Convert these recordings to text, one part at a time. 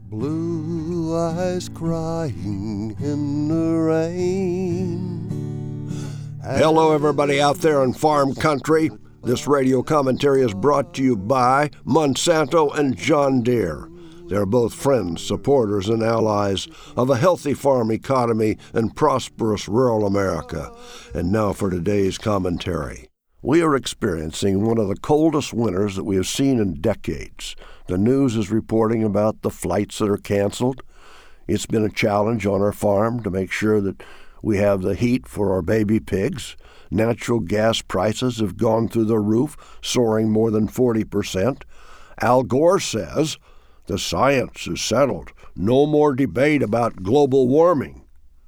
Blue eyes crying in the rain. Hello, everybody out there in farm country. This radio commentary is brought to you by Monsanto and John Deere. They're both friends, supporters, and allies of a healthy farm economy and prosperous rural America. And now for today's commentary. We are experiencing one of the coldest winters that we have seen in decades. The news is reporting about the flights that are canceled. It's been a challenge on our farm to make sure that we have the heat for our baby pigs. Natural gas prices have gone through the roof, soaring more than 40%. Al Gore says the science is settled. No more debate about global warming.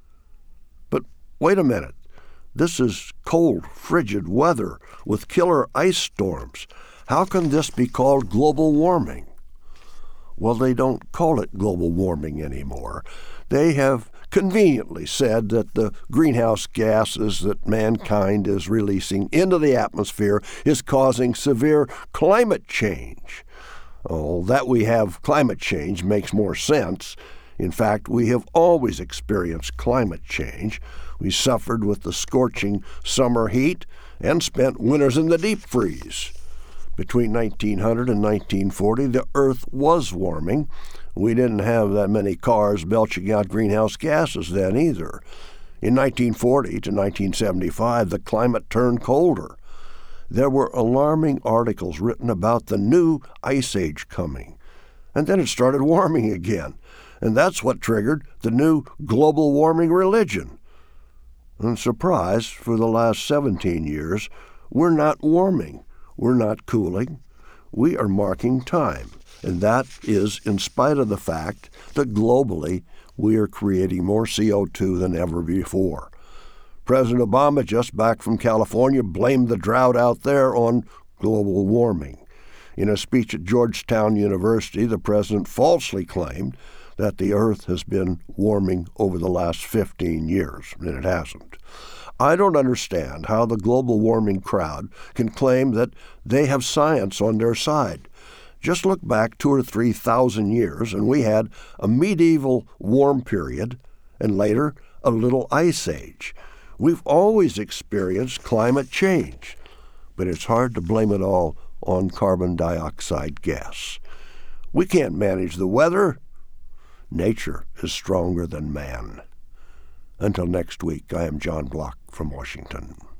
But wait a minute. This is cold, frigid weather with killer ice storms. How can this be called global warming? Well, they don't call it global warming anymore. They have conveniently said that the greenhouse gases that mankind is releasing into the atmosphere is causing severe climate change. Oh, that we have climate change makes more sense. In fact, we have always experienced climate change. We suffered with the scorching summer heat and spent winters in the deep freeze. Between 1900 and 1940, the Earth was warming. We didn't have that many cars belching out greenhouse gases then either. In 1940 to 1975, the climate turned colder. There were alarming articles written about the new ice age coming. And then it started warming again. And that's what triggered the new global warming religion. And surprise, for the last 17 years, we're not warming. We're not cooling. We are marking time. And that is in spite of the fact that globally we are creating more CO2 than ever before. President Obama, just back from California, blamed the drought out there on global warming. In a speech at Georgetown University, the president falsely claimed that the Earth has been warming over the last 15 years, and it hasn't. I don't understand how the global warming crowd can claim that they have science on their side. Just look back 2,000 or 3,000 years, and we had a medieval warm period, and later a little ice age. We've always experienced climate change, but it's hard to blame it all on carbon dioxide gas. We can't manage the weather. Nature is stronger than man. Until next week, I am John Block from Washington.